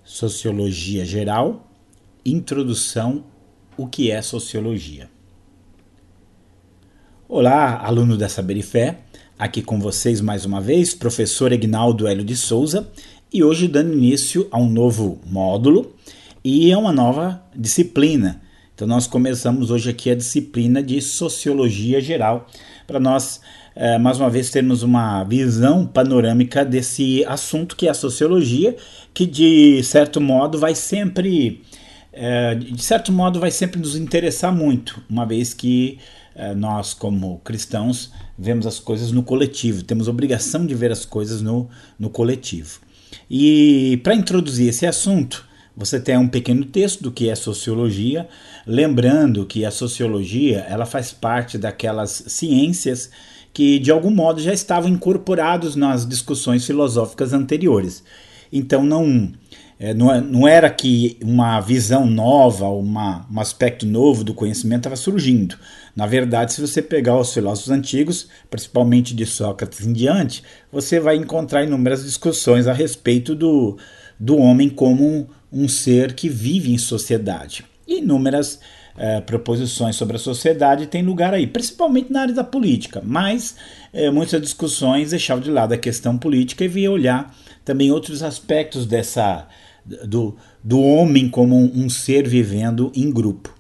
Sociologia Geral, Introdução, o que é Sociologia? Olá, aluno da Saber e Fé, aqui com vocês mais uma vez, professor Egnaldo Hélio de Souza, e hoje dando início a um novo módulo e a uma nova disciplina. Então nós começamos hoje aqui a disciplina de Sociologia Geral, para nós mais uma vez termos uma visão panorâmica desse assunto que é a sociologia, que de certo modo vai sempre nos interessar muito, uma vez que nós como cristãos vemos as coisas no coletivo, temos obrigação de ver as coisas no coletivo. E para introduzir esse assunto, você tem um pequeno texto do que é sociologia, lembrando que a sociologia ela faz parte daquelas ciências que de algum modo já estavam incorporados nas discussões filosóficas anteriores. Então não era que uma visão nova, um aspecto novo do conhecimento estava surgindo. Na verdade, se você pegar os filósofos antigos, principalmente de Sócrates em diante, você vai encontrar inúmeras discussões a respeito do homem como um ser que vive em sociedade. E inúmeras proposições sobre a sociedade têm lugar aí, principalmente na área da política, mas muitas discussões deixavam de lado a questão política e vinham olhar também outros aspectos do homem como um ser vivendo em grupo.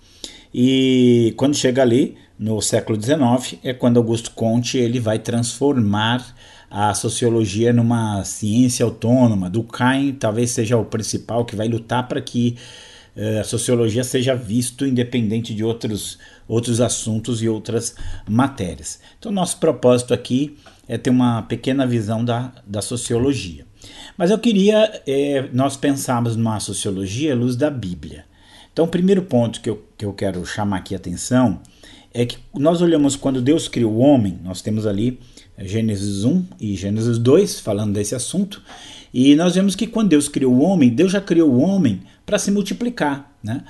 E quando chega ali, no século XIX, é quando Augusto Comte ele vai transformar a sociologia numa ciência autônoma. Durkheim talvez seja o principal que vai lutar para que a sociologia seja visto independente de outros assuntos e outras matérias. Então, nosso propósito aqui é ter uma pequena visão da sociologia. Mas eu queria nós pensarmos numa sociologia à luz da Bíblia. Então, o primeiro ponto que eu quero chamar aqui a atenção é que nós olhamos quando Deus criou o homem, nós temos ali Gênesis 1 e Gênesis 2 falando desse assunto, e nós vemos que quando Deus criou o homem, Deus já criou o homem para se multiplicar, né?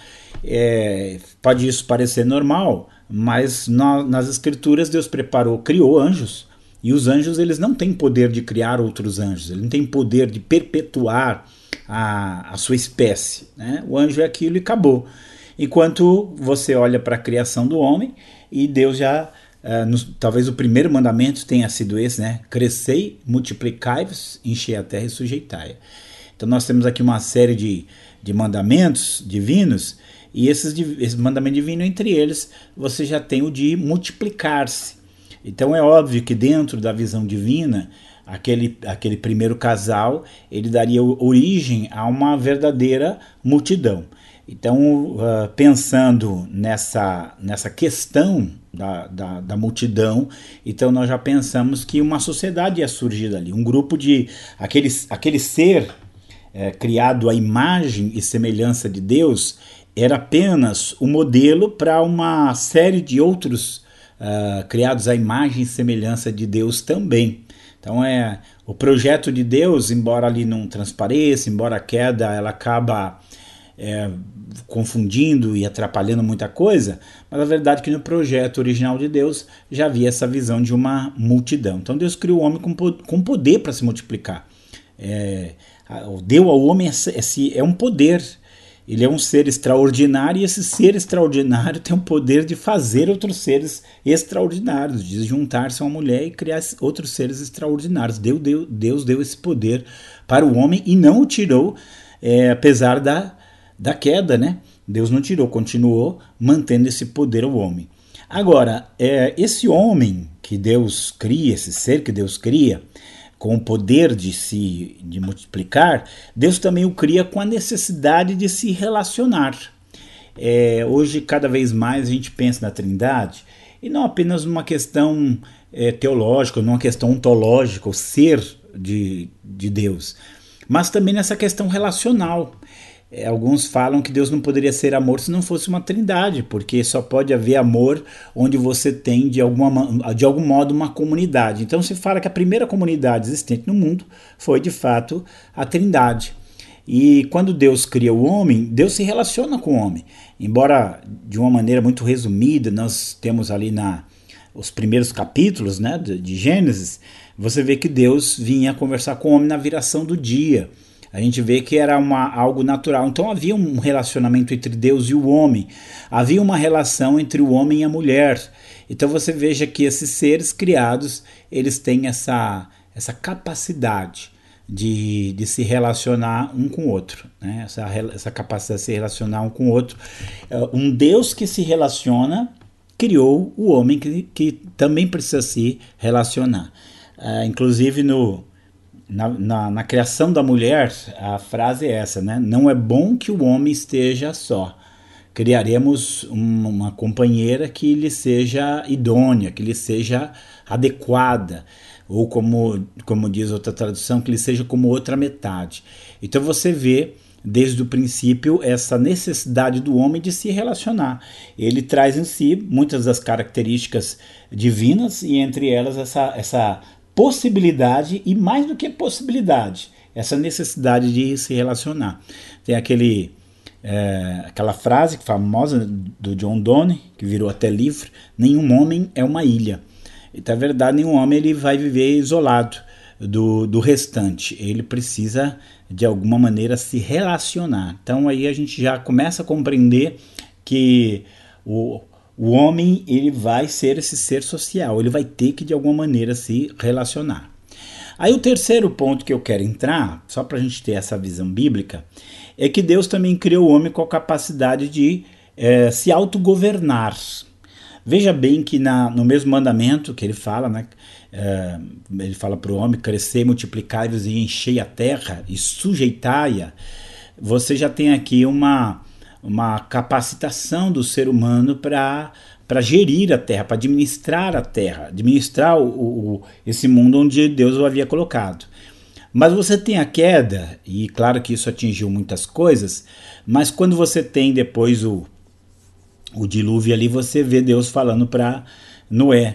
Pode isso parecer normal, mas nas escrituras Deus criou anjos, e os anjos eles não têm poder de criar outros anjos, eles não têm poder de perpetuar a sua espécie, né? O anjo é aquilo e acabou. Enquanto você olha para a criação do homem, e Deus já, talvez o primeiro mandamento tenha sido esse, né? Crescei, multiplicai-vos, enchei a terra e sujeitai-a. Então nós temos aqui uma série de mandamentos divinos, e esse mandamento divino, entre eles, você já tem o de multiplicar-se. Então é óbvio que dentro da visão divina, aquele primeiro casal, ele daria origem a uma verdadeira multidão. Então, pensando nessa questão da multidão, então nós já pensamos que uma sociedade ia surgir dali, um grupo de aquele ser criado à imagem e semelhança de Deus era apenas o modelo para uma série de outros criados à imagem e semelhança de Deus também. Então o projeto de Deus, embora ali não transpareça, embora a queda ela acaba confundindo e atrapalhando muita coisa, mas a verdade é que no projeto original de Deus já havia essa visão de uma multidão. Então Deus criou o homem com poder para se multiplicar. Deu ao homem um poder. Ele é um ser extraordinário, e esse ser extraordinário tem o poder de fazer outros seres extraordinários, de juntar-se a uma mulher e criar outros seres extraordinários. Deus deu esse poder para o homem e não o tirou, apesar da queda, né? Deus não tirou, continuou mantendo esse poder ao homem. Agora, esse homem que Deus cria, esse ser que Deus cria, com o poder de multiplicar, Deus também o cria com a necessidade de se relacionar. Hoje, cada vez mais, a gente pensa na Trindade, e não apenas numa questão teológica, numa questão ontológica, o ser de Deus, mas também nessa questão relacional. Alguns falam que Deus não poderia ser amor se não fosse uma trindade, porque só pode haver amor onde você tem de algum modo uma comunidade. Então se fala que a primeira comunidade existente no mundo foi de fato a trindade. E quando Deus cria o homem, Deus se relaciona com o homem. Embora de uma maneira muito resumida, nós temos ali os primeiros capítulos, né, de Gênesis, você vê que Deus vinha conversar com o homem na viração do dia. A gente vê que era algo natural. Então havia um relacionamento entre Deus e o homem. Havia uma relação entre o homem e a mulher. Então você veja que esses seres criados, eles têm essa capacidade de se relacionar um com o outro, né? Essa capacidade de se relacionar um com o outro. Um Deus que se relaciona criou o homem que também precisa se relacionar. Inclusive na criação da mulher, a frase é essa, né? Não é bom que o homem esteja só. Criaremos uma companheira que lhe seja idônea, que lhe seja adequada, ou como diz outra tradução, que lhe seja como outra metade. Então você vê desde o princípio essa necessidade do homem de se relacionar. Ele traz em si muitas das características divinas e entre elas essa possibilidade, e mais do que possibilidade, essa necessidade de se relacionar. Tem aquela frase famosa do John Donne, que virou até livro: nenhum homem é uma ilha. Então, é verdade, nenhum homem ele vai viver isolado do restante. Ele precisa, de alguma maneira, se relacionar. Então, aí a gente já começa a compreender que o homem ele vai ser esse ser social. Ele vai ter que, de alguma maneira, se relacionar. Aí o terceiro ponto que eu quero entrar, só para a gente ter essa visão bíblica, é que Deus também criou o homem com a capacidade de se autogovernar. Veja bem que no mesmo mandamento que ele fala, né, ele fala para o homem: crescei, multiplicai-vos e enchei a terra e sujeitai-a. Você já tem aqui uma capacitação do ser humano para gerir a terra, para administrar a terra, administrar esse mundo onde Deus o havia colocado. Mas você tem a queda, e claro que isso atingiu muitas coisas, mas quando você tem depois o dilúvio ali, você vê Deus falando para Noé,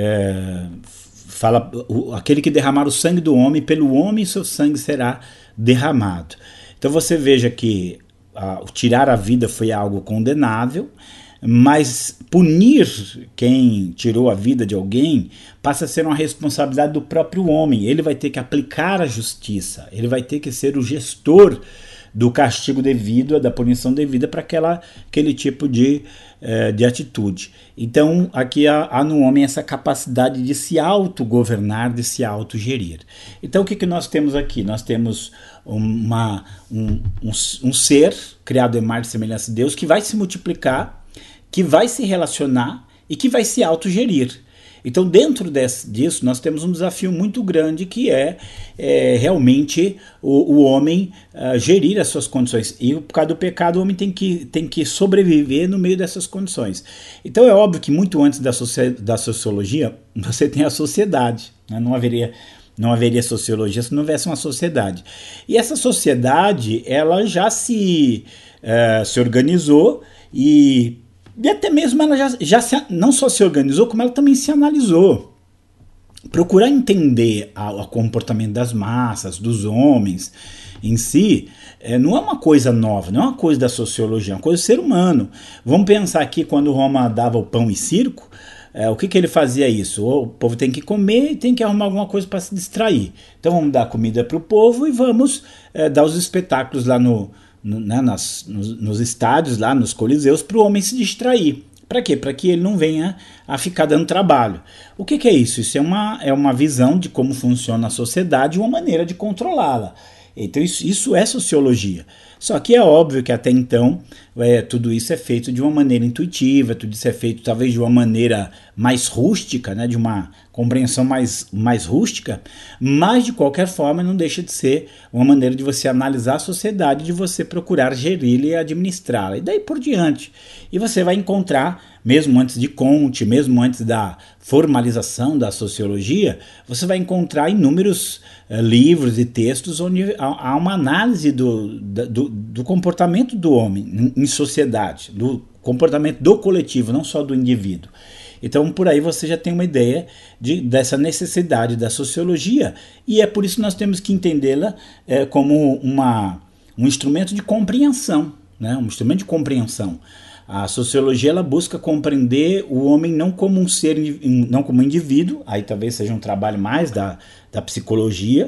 fala: aquele que derramar o sangue do homem, pelo homem seu sangue será derramado. Então você veja que tirar a vida foi algo condenável, mas punir quem tirou a vida de alguém passa a ser uma responsabilidade do próprio homem. Ele vai ter que aplicar a justiça, ele vai ter que ser o gestor do castigo devido, da punição devida para aquele tipo de atitude. Então aqui há no homem essa capacidade de se autogovernar, de se autogerir. Então o que nós temos aqui? Nós temos um ser criado em imagem e semelhança de Deus, que vai se multiplicar, que vai se relacionar e que vai se autogerir. Então, dentro disso, nós temos um desafio muito grande, que é realmente o homem gerir as suas condições. E por causa do pecado, o homem tem que sobreviver no meio dessas condições. Então, é óbvio que muito antes da sociologia, você tem a sociedade, né? Não haveria sociologia se não houvesse uma sociedade. E essa sociedade, ela já se organizou e até mesmo ela já não só se organizou, como ela também se analisou. Procurar entender o comportamento das massas, dos homens em si, não é uma coisa nova, não é uma coisa da sociologia, é uma coisa do ser humano. Vamos pensar aqui quando Roma dava o pão e circo, o que ele fazia isso? O povo tem que comer e tem que arrumar alguma coisa para se distrair. Então vamos dar comida para o povo e vamos dar os espetáculos lá nos estádios, lá nos coliseus, para o homem se distrair. Para quê? Para que ele não venha a ficar dando trabalho. O que é isso? Isso é uma visão de como funciona a sociedade e uma maneira de controlá-la. Então isso é sociologia. Só que é óbvio que até então tudo isso é feito de uma maneira intuitiva, tudo isso é feito talvez de uma maneira mais rústica, né, de uma compreensão mais rústica, mas de qualquer forma não deixa de ser uma maneira de você analisar a sociedade, de você procurar geri-la e administrá-la, e daí por diante. E você vai encontrar, mesmo antes de Comte, mesmo antes da formalização da sociologia, você vai encontrar inúmeros livros e textos onde há uma análise do comportamento do homem em sociedade, do comportamento do coletivo, não só do indivíduo. Então, por aí você já tem uma ideia dessa necessidade da sociologia, e é por isso que nós temos que entendê-la como um instrumento de compreensão, né? Um instrumento de compreensão. A sociologia ela busca compreender o homem não como um ser, não como um indivíduo, aí talvez seja um trabalho mais da psicologia,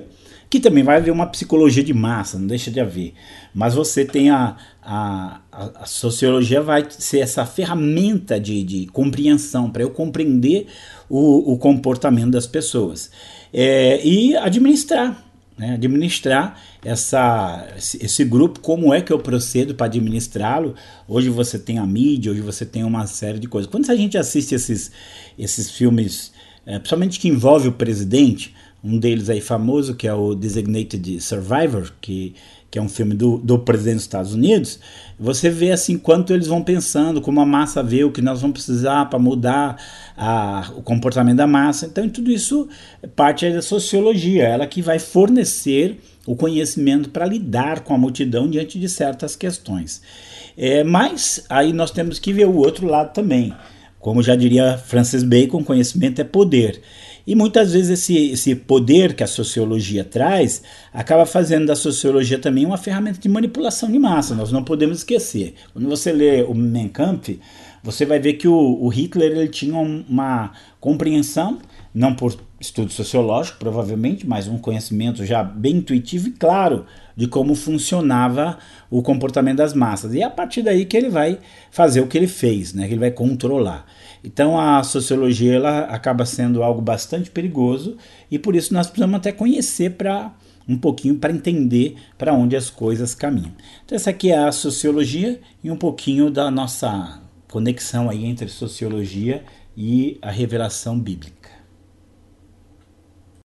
que também vai haver uma psicologia de massa, não deixa de haver. Mas você tem a sociologia vai ser essa ferramenta de compreensão, para eu compreender o comportamento das pessoas. E administrar. Né, administrar esse grupo, como é que eu procedo para administrá-lo. Hoje você tem a mídia, hoje você tem uma série de coisas. Quando a gente assiste esses filmes, principalmente que envolve o presidente, um deles aí famoso, que é o Designated Survivor, que é um filme do presidente dos Estados Unidos, você vê assim quanto eles vão pensando, como a massa vê o que nós vamos precisar para mudar o comportamento da massa. Então tudo isso parte da sociologia, ela que vai fornecer o conhecimento para lidar com a multidão diante de certas questões. Mas aí nós temos que ver o outro lado também. Como já diria Francis Bacon, conhecimento é poder. E muitas vezes esse poder que a sociologia traz acaba fazendo da sociologia também uma ferramenta de manipulação de massa. Nós não podemos esquecer. Quando você lê o Mein Kampf, você vai ver que o Hitler ele tinha uma compreensão, não por estudo sociológico provavelmente, mas um conhecimento já bem intuitivo e claro de como funcionava o comportamento das massas. E é a partir daí que ele vai fazer o que ele fez, né? Que ele vai controlar. Então a sociologia ela acaba sendo algo bastante perigoso e por isso nós precisamos até conhecer um pouquinho para entender para onde as coisas caminham. Então essa aqui é a sociologia e um pouquinho da nossa conexão aí entre sociologia e a revelação bíblica.